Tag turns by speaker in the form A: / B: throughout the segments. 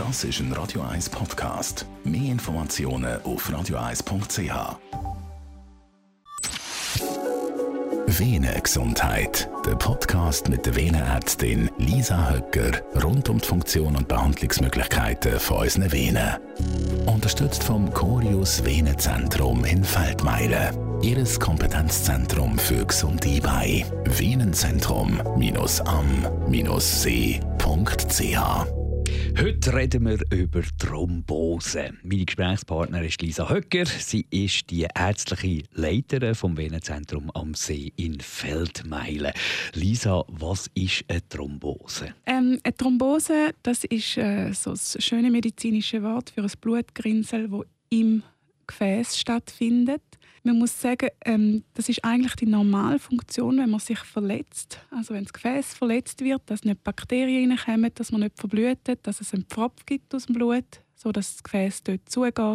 A: Das ist ein Radio 1 Podcast. Mehr Informationen auf radio1.ch. Venengesundheit. Der Podcast mit der Venenärztin Lisa Höcker rund um die Funktion und Behandlungsmöglichkeiten von unseren Venen. Unterstützt vom Corius Venenzentrum in Feldmeilen. Ihres Kompetenzzentrum für gesunde Beine. Venenzentrum-am-see.ch.
B: Heute reden wir über Thrombose. Meine Gesprächspartnerin ist Lisa Höcker. Sie ist die ärztliche Leiterin vom Venenzentrum am See in Feldmeilen. Lisa, was ist eine Thrombose?
C: Eine Thrombose, das ist so das schöne medizinische Wort für ein Blutgerinnsel, das im Gefäß stattfindet. Man muss sagen, das ist eigentlich die Normalfunktion, wenn man sich verletzt. Also wenn das Gefäß verletzt wird, dass nicht Bakterien reinkommen, dass man nicht verblutet, dass es einen Pfropf gibt aus dem Blut, sodass das Gefäß dort zugeht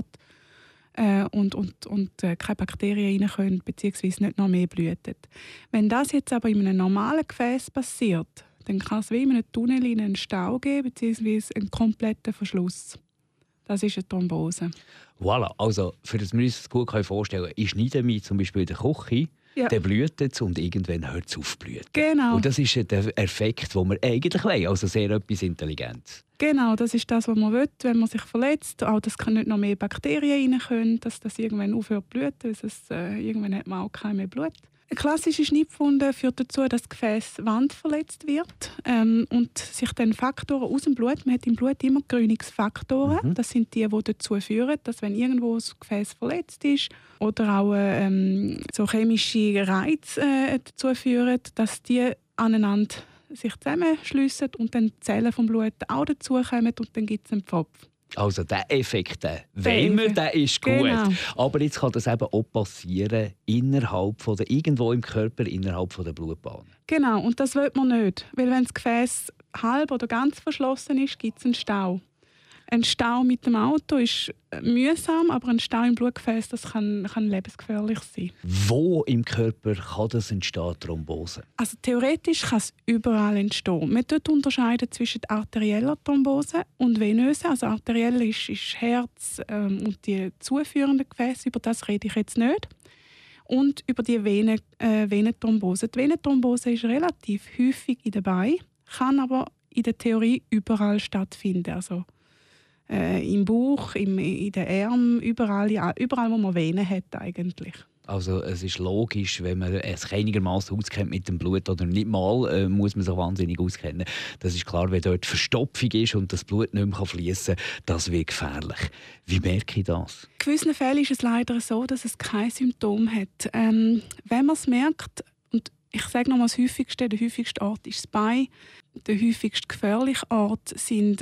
C: und keine Bakterien rein können, beziehungsweise nicht noch mehr blutet. Wenn das jetzt aber in einem normalen Gefäß passiert, dann kann es wie in einem Tunnel einen Stau geben, beziehungsweise einen kompletten Verschluss. Das ist eine Thrombose.
B: Voilà, also für das wir uns das gut vorstellen können, ich schneide mich zum Beispiel in der Küche, dann blutet es und irgendwann hört es auf zu bluten.
C: Genau.
B: Und das ist der Effekt, den wir eigentlich wollen, also sehr etwas Intelligentes.
C: Genau, das ist das, was man will, wenn man sich verletzt. Auch das kann nicht noch mehr Bakterien rein können, dass das irgendwann aufhört zu bluten, irgendwann hat man auch kein mehr Blut. Eine klassische Schnittwunde führt dazu, dass das Gefäßwand verletzt wird und sich dann Faktoren aus dem Blut, man hat im Blut immer Grünungsfaktoren, das sind die dazu führen, dass wenn irgendwo das Gefäß verletzt ist oder auch so chemische Reize dazu führen, dass die aneinander sich zusammenschliessen und dann die Zellen vom Blut auch dazukommen und dann gibt es einen Pfropf.
B: Also der Effekt, der ist gut.
C: Genau.
B: Aber jetzt kann das eben auch passieren irgendwo im Körper, innerhalb der Blutbahn.
C: Genau, und das will man nicht. Weil wenn das Gefäß halb oder ganz verschlossen ist, gibt es einen Stau. Ein Stau mit dem Auto ist mühsam, aber ein Stau im Blutgefäß das kann lebensgefährlich sein.
B: Wo im Körper kann das entstehen, Thrombose?
C: Also theoretisch kann es überall entstehen. Man unterscheidet zwischen arterieller Thrombose und venöser. Also arteriell ist Herz und die zuführenden Gefäße, über das rede ich jetzt nicht. Und über die Venenthrombose. Die Venenthrombose ist relativ häufig in den Beinen, kann aber in der Theorie überall stattfinden. Also im Bauch, in den Armen, überall, wo man Venen hat eigentlich.
B: Also es ist logisch, wenn man es einigermaßen auskennt mit dem Blut oder nicht mal, muss man sich wahnsinnig auskennen. Das ist klar, wenn dort Verstopfung ist und das Blut nicht mehr fließen kann, das wird gefährlich. Wie merke ich das?
C: In gewissen Fällen ist es leider so, dass es kein Symptom hat. Wenn man es merkt, und ich sage noch mal der häufigste Ort ist das Bein. Der häufigst gefährliche Ort sind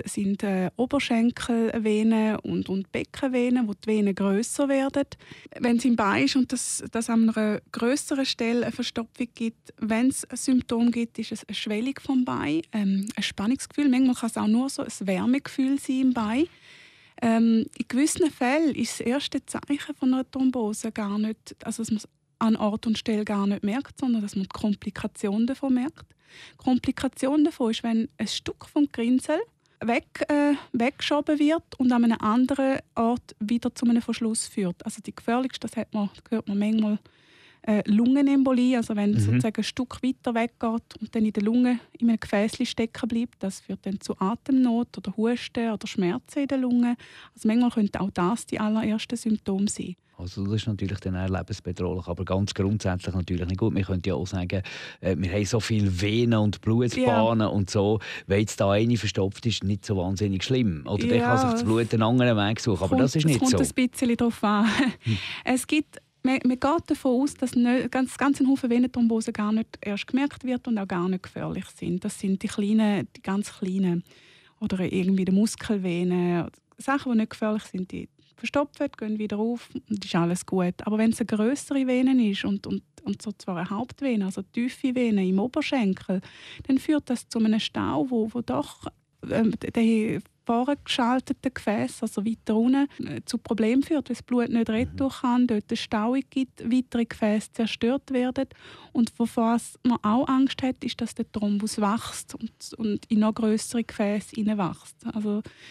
C: Oberschenkelvenen und Beckenvenen, wo die Venen grösser werden. Wenn es im Bein ist und das an einer grösseren Stelle eine Verstopfung gibt, wenn es ein Symptom gibt, ist es eine Schwellung vom Bein, ein Spannungsgefühl. Manchmal kann es auch nur so ein Wärmegefühl sein im Bein. In gewissen Fällen ist das erste Zeichen von einer Thrombose gar nicht, also dass man es an Ort und Stelle gar nicht merkt, sondern dass man die Komplikation davon merkt. Die Komplikation davon ist, wenn ein Stück vom Gerinnsel weggeschoben wird und an einem anderen Ort wieder zu einem Verschluss führt. Also die gefährlichste, das hört man manchmal, Lungenembolie, also wenn sozusagen ein Stück weiter weggeht und dann in der Lunge in einem Gefäßchen stecken bleibt, das führt dann zu Atemnot oder Husten oder Schmerzen in der Lunge. Also manchmal könnte auch das die allerersten Symptome sein.
B: Also das ist natürlich dann eher lebensbedrohlich, aber ganz grundsätzlich natürlich nicht gut. Wir könnten ja auch sagen, wir haben so viele Venen und Blutbahnen und so. Wenn jetzt da eine verstopft ist, nicht so wahnsinnig schlimm. Oder dann kann sich das Blut einen anderen Weg suchen, aber das ist nicht so. Es
C: kommt ein bisschen darauf an. Man geht davon aus, dass ganz ein Haufen Venenthrombosen gar nicht erst gemerkt wird und auch gar nicht gefährlich sind. Das sind die ganz kleinen oder irgendwie die Muskelvenen. Sachen, die nicht gefährlich sind, die verstopfen, gehen wieder auf und ist alles gut. Aber wenn es eine grössere Vene ist und so zwar eine Hauptvene, also tiefe Vene im Oberschenkel, dann führt das zu einem Stau, wo doch die vorgeschalteten Gefäße, also weiter unten, zu Problemen führt, weil das Blut nicht retour kann, dort eine Stauung gibt, weitere Gefäße zerstört werden. Und wovor man auch Angst hat, ist, dass der Thrombus wächst und in noch grössere Gefäße hineinwächst. Also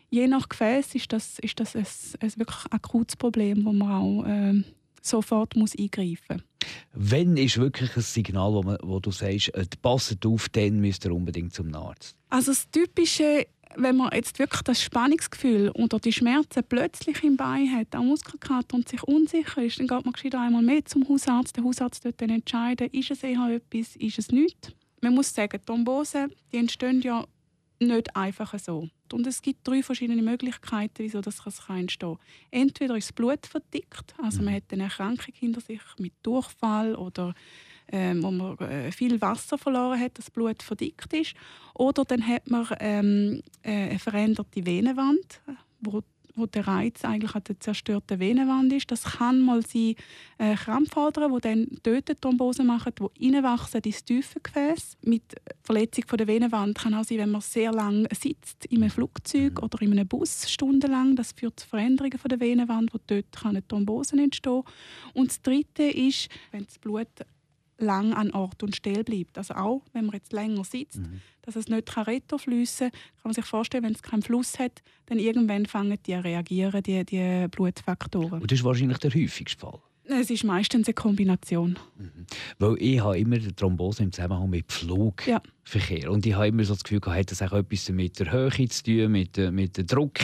C: Je nach Gefäß ist das ein wirklich akutes Problem, wo man auch sofort eingreifen muss.
B: Wann ist wirklich ein Signal, wo du sagst, passt auf, dann müsst ihr unbedingt zum Arzt?
C: Also das Typische, wenn man jetzt wirklich das Spannungsgefühl oder die Schmerzen plötzlich im Bein hat, auch Muskelkater und sich unsicher ist, dann geht man gescheiter einmal mehr zum Hausarzt. Der Hausarzt wird dann entscheiden, ist es eher etwas, ist es nichts. Man muss sagen, Thrombosen, die entstehen ja nicht einfach so. Und es gibt 3 verschiedene Möglichkeiten, wieso das entstehen kann. Entweder ist das Blut verdickt, also man hat eine Erkrankung hinter sich mit Durchfall oder wo man viel Wasser verloren hat, das Blut verdickt ist. Oder dann hat man eine veränderte Venenwand, wo der Reiz eigentlich an der zerstörten Venenwand ist. Das kann mal sein Krampfadern, die dann dort Thrombose machen, die reinwachsen ins Tiefengefäß. Mit Verletzung der Venenwand kann auch sein, wenn man sehr lange sitzt in einem Flugzeug oder in einem Bus stundenlang. Das führt zu Veränderungen der Venenwand, wo dort eine Thrombose entstehen kann. Und das Dritte ist, wenn das Blut lang an Ort und Stelle bleibt. Also auch, wenn man jetzt länger sitzt, dass es nicht retrofliessen kann, man sich vorstellen, wenn es keinen Fluss hat, dann irgendwann fangen die an reagieren, die Blutfaktoren.
B: Und das ist wahrscheinlich der häufigste Fall?
C: Es ist meistens eine Kombination.
B: Weil ich habe immer die Thrombose im Zusammenhang mit Flugverkehr. Ja. Und ich habe immer so das Gefühl, hat das auch etwas mit der Höhe zu tun, mit dem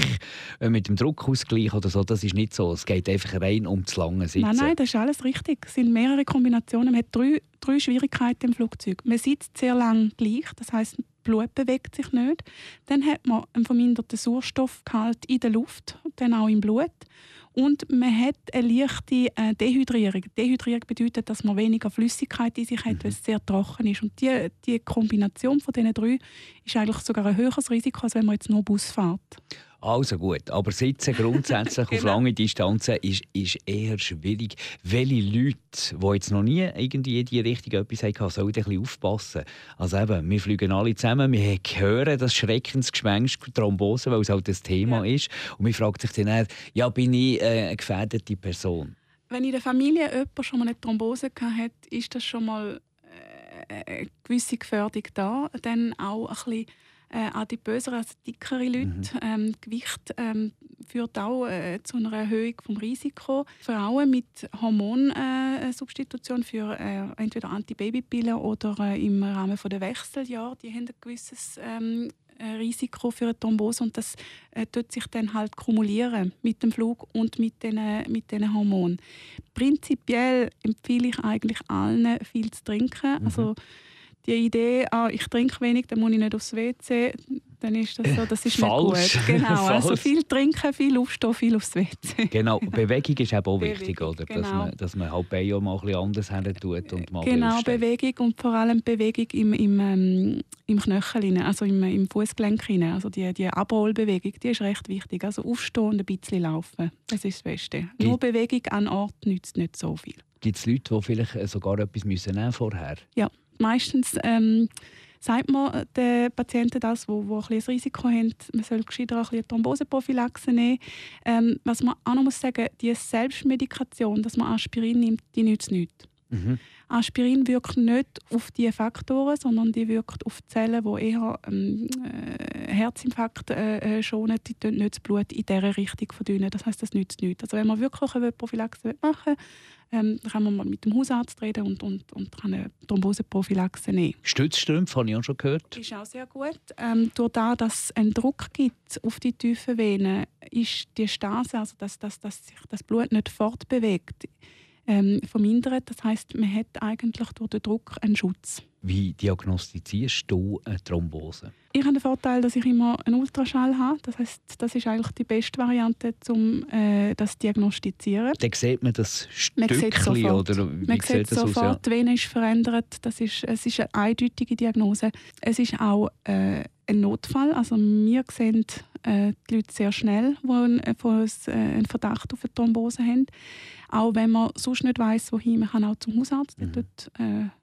B: Druckausgleich oder so. Das ist nicht so. Es geht einfach rein um das lange Sitzen.
C: Nein, das ist alles richtig. Es sind mehrere Kombinationen. Man hat drei Schwierigkeiten im Flugzeug. Man sitzt sehr lange gleich, das heisst, das Blut bewegt sich nicht. Dann hat man einen verminderten Sauerstoffgehalt in der Luft, dann auch im Blut. Und man hat eine leichte Dehydrierung. Dehydrierung bedeutet, dass man weniger Flüssigkeit in sich hat, weil es sehr trocken ist. Und die Kombination von diesen 3 ist eigentlich sogar ein höheres Risiko, als wenn man jetzt nur Bus fährt.
B: Also gut, aber Sitzen grundsätzlich auf lange Distanzen ist eher schwierig. Welche Leute, die jetzt noch nie irgendwie in die Richtung etwas hatten, sollen ein bisschen aufpassen. Also eben, wir fliegen alle zusammen, wir hören das Schreckensgespenst Thrombose, weil es halt das Thema ist. Und man fragt sich dann, ja, bin ich eine gefährdete Person?
C: Wenn in der Familie jemand schon mal eine Thrombose hatte, ist das schon mal eine gewisse Gefährdung da. Dann auch ein bisschen adipösere, also dickere Leute. Gewicht führt auch zu einer Erhöhung des Risikos. Frauen mit Hormonsubstitution für entweder Antibabypillen oder im Rahmen der Wechseljahr, die haben ein gewisses Risiko für eine Thrombose und das tut sich dann halt kumulieren mit dem Flug und mit diesen Hormonen. Prinzipiell empfehle ich eigentlich allen, viel zu trinken. Also die Idee, ich trinke wenig, dann muss ich nicht aufs WC, dann ist das so, das ist
B: falsch.
C: Nicht gut. Genau, also viel trinken, viel aufstehen, viel aufs WC.
B: Genau, Bewegung ist eben auch wichtig,
C: Bewegung,
B: oder?
C: genau.
B: Dass man halt Beine mal ein bisschen anders hin tut und mal
C: Genau, Bewegung und vor allem Bewegung im Knöchel, also im Fußgelenk. Also die Abrollbewegung, die ist recht wichtig. Also aufstehen und ein bisschen laufen, das ist das Beste. Nur Bewegung an Ort nützt nicht so viel. Gibt
B: es Leute, die vielleicht sogar etwas nehmen vorher?
C: Ja. Meistens sagt man den Patienten das, die ein bisschen Risiko haben, man soll gescheiter ein bisschen Thromboseprophylaxe nehmen. Was man auch noch sagen muss, die Selbstmedikation, dass man Aspirin nimmt, die nützt nichts. Aspirin wirkt nicht auf diese Faktoren, sondern die wirkt auf Zellen, die eher Herzinfarkt schonen, die tun nicht das Blut in dieser Richtung verdünnen. Das heisst, das nützt nichts. Also wenn man wirklich eine Prophylaxe machen will, dann kann man mal mit dem Hausarzt reden und kann eine Thromboseprophylaxe nehmen.
B: Stützstrümpfe habe ich auch schon gehört.
C: Ist auch sehr gut. Durch das, dass es einen Druck gibt auf die tiefen Venen, ist die Stase, also dass sich das Blut nicht fortbewegt, vermindert. Das heisst, man hat eigentlich durch den Druck einen Schutz.
B: Wie diagnostizierst du eine Thrombose?
C: Ich habe den Vorteil, dass ich immer einen Ultraschall habe. Das heisst, das ist eigentlich die beste Variante, um das zu diagnostizieren.
B: Dann sieht man das Stückchen, oder wie
C: man sieht das sofort, aus? Die Vene ist verändert. Es ist eine eindeutige Diagnose. Es ist auch ein Notfall. Also wir sehen die Leute sehr schnell, die einen Verdacht auf eine Thrombose haben. Auch wenn man sonst nicht weiss, wohin, man kann auch zum Hausarzt dort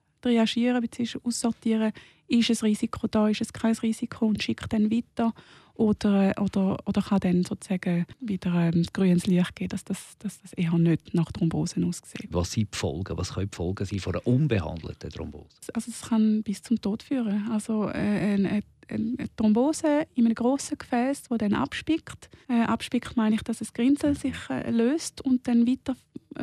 C: triagieren bzw. aussortieren, ist ein Risiko da, ist es kein Risiko und schickt dann weiter. oder kann dann sozusagen wieder grünes Licht geben, dass das eher nicht nach Thrombosen aussieht.
B: Was sind die Folgen? Was können die Folgen sein von einer unbehandelten Thrombose?
C: Also es kann bis zum Tod führen. Also eine Thrombose in einem grossen Gefäß, das dann abspickt. Abspickt meine ich, dass das Grinsel sich löst und dann weiter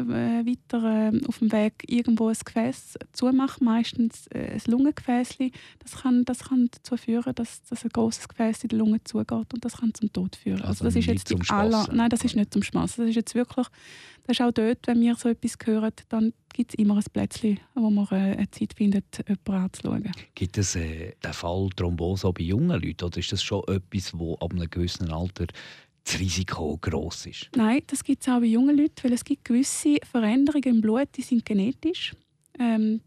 C: auf dem Weg irgendwo ein Gefäß zumacht, meistens ein Lungengefäß. Das kann dazu führen, dass ein grosses Gefäß in die Lunge zugeht und das kann zum Tod führen.
B: Also
C: das ist
B: nicht
C: jetzt
B: zum Spassen?
C: Nein, das ist nicht zum Spassen. Das ist jetzt wirklich, das ist auch dort, wenn wir so etwas hören, dann gibt es immer ein Plätzchen, wo man eine Zeit findet, jemanden anzuschauen. Gibt
B: es den Fall Thrombose auch bei jungen Leuten oder ist das schon etwas, wo ab einem gewissen Alter das Risiko gross ist?
C: Nein, das gibt es auch bei jungen Leuten, weil es gibt gewisse Veränderungen im Blut, die sind genetisch. Wenn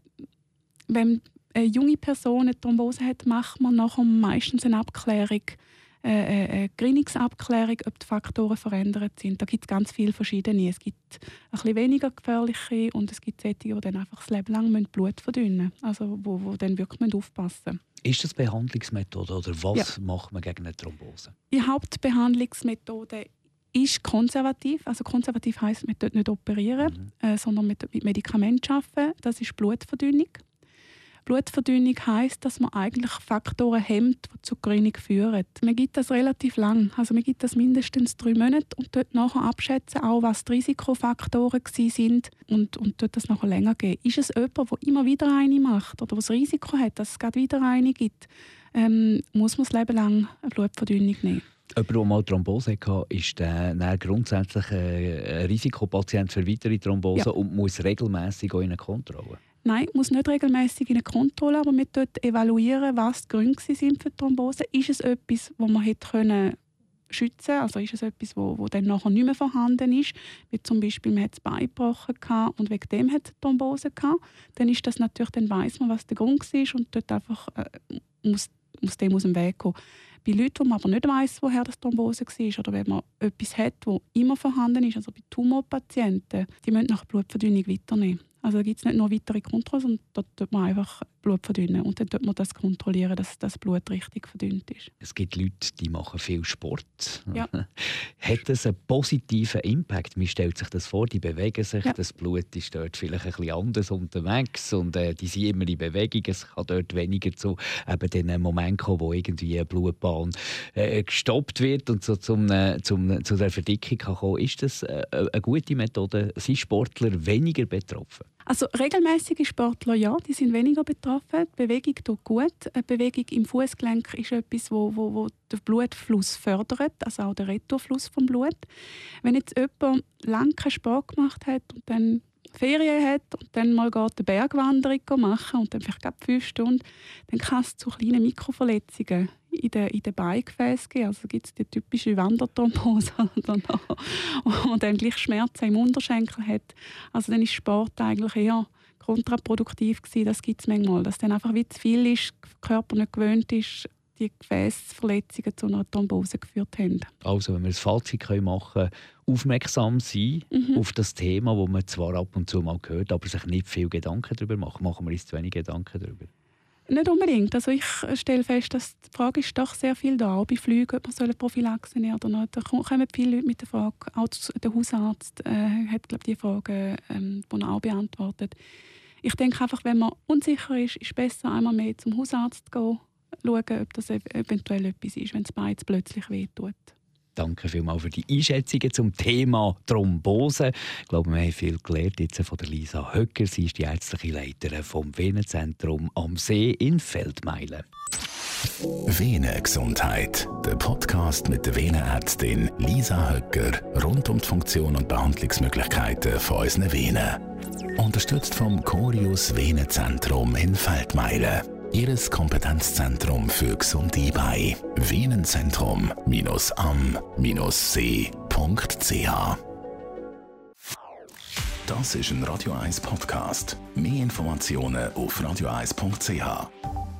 C: eine junge Person eine Thrombose hat, macht man nachher meistens eine Abklärung, eine Gerinnungsabklärung, ob die Faktoren verändert sind. Da gibt es ganz viele verschiedene. Es gibt ein bisschen weniger gefährliche und es gibt solche, die dann einfach das Leben lang Blut verdünnen müssen. Also wo dann wirklich aufpassen müssen.
B: Ist das Behandlungsmethode oder was macht man gegen eine Thrombose?
C: Die Hauptbehandlungsmethode ist konservativ. Also konservativ heisst, man dort nicht operieren, sondern mit Medikamenten arbeiten. Das ist Blutverdünnung. Blutverdünnung heisst, dass man eigentlich Faktoren hemmt, die zur Gerinnung führen. Man gibt das relativ lang. Also man gibt das mindestens 3 Monate und dort nachher abschätzen, auch was die Risikofaktoren sind und dort das nachher länger geben. Ist es jemand, der immer wieder eine macht oder das Risiko hat, dass es gerade wieder eine gibt, muss man das Leben lang eine Blutverdünnung nehmen.
B: Jemand, der mal Thrombose hatte, ist dann grundsätzlich ein Risikopatient für weitere Thrombose und muss regelmässig in eine Kontrolle?
C: Nein, muss nicht regelmäßig in eine Kontrolle, aber wir dort evaluieren, was die Gründe sind für die Thrombose. Ist es etwas, das man hätte schützen können? Also ist es etwas, das dann nachher nicht mehr vorhanden ist? Wie zum Beispiel, man hat das Bein gebrochen und wegen dem hat es Thrombose gehabt. Dann ist das natürlich, dann weiss man, was der Grund war und dort einfach muss dem aus dem Weg kommen. Bei Leuten, wo man aber nicht weiss, woher das Thrombose war, oder wenn man etwas hat, das immer vorhanden ist, also bei Tumorpatienten, die müssen nach Blutverdünnung weiternehmen. Also da gibt es nicht nur weitere Kontrollen, sondern dort tut man einfach Blut verdünnen. Und dann tut man das kontrollieren, dass das Blut richtig verdünnt ist.
B: Es gibt Leute, die machen viel Sport.
C: Ja.
B: Hat das einen positiven Impact? Man stellt sich das vor, die bewegen sich, das Blut ist dort vielleicht ein bisschen anders unterwegs und die sind immer in Bewegung. Es kann dort weniger zu eben den Moment kommen, wo irgendwie eine Blutbahn gestoppt wird und so zu der Verdickung kann kommen. Ist das eine gute Methode? Sind Sportler weniger betroffen?
C: Also regelmäßige Sportler, ja, die sind weniger betroffen. Die Bewegung tut gut. Eine Bewegung im Fußgelenk ist etwas, wo den Blutfluss fördert, also auch den Retourfluss vom Blut. Wenn jetzt jemand lange keinen Sport gemacht hat und dann Ferien hat und dann mal eine Bergwanderung machen und dann vielleicht gerade 5 Stunden, dann kann es zu kleinen Mikroverletzungen in den Beingefäßen geben. Also gibt es die typische Wanderthrombose und dann gleich Schmerzen im Unterschenkel hat. Also dann ist Sport eigentlich eher kontraproduktiv gewesen. Das gibt es manchmal, dass dann einfach wie zu viel ist, der Körper nicht gewöhnt ist, die Gefäßverletzungen zu einer Thrombose geführt haben.
B: Also wenn wir ein Fazit machen können, aufmerksam sein auf das Thema, das man zwar ab und zu mal hört, aber sich nicht viel Gedanken darüber machen. Machen wir uns zu wenig Gedanken darüber? Nicht
C: unbedingt. Also ich stelle fest, dass die Frage ist doch sehr viel da. Auch bei Flügen, ob man Prophylaxe nehmen oder nicht. Da kommen viele Leute mit der Frage. Auch der Hausarzt hat, glaube ich, die Frage, die er auch beantwortet. Ich denke einfach, wenn man unsicher ist, ist es besser, einmal mehr zum Hausarzt zu gehen, schauen, ob das eventuell etwas ist, wenn das Bein plötzlich wehtut.
B: Danke vielmals für die Einschätzungen zum Thema Thrombose. Ich glaube, wir haben viel gelernt jetzt von der Lisa Höcker. Sie ist die ärztliche Leiterin vom Venenzentrum am See in Feldmeilen.
A: Venengesundheit, der Podcast mit der Venenärztin Lisa Höcker rund um die Funktion und Behandlungsmöglichkeiten von unseren Venen. Unterstützt vom Corius Venenzentrum in Feldmeilen. Ihres Kompetenzzentrum für gesunde Beine. Venenzentrum-am-see.ch. Das ist ein Radio 1 Podcast. Mehr Informationen auf radio1.ch.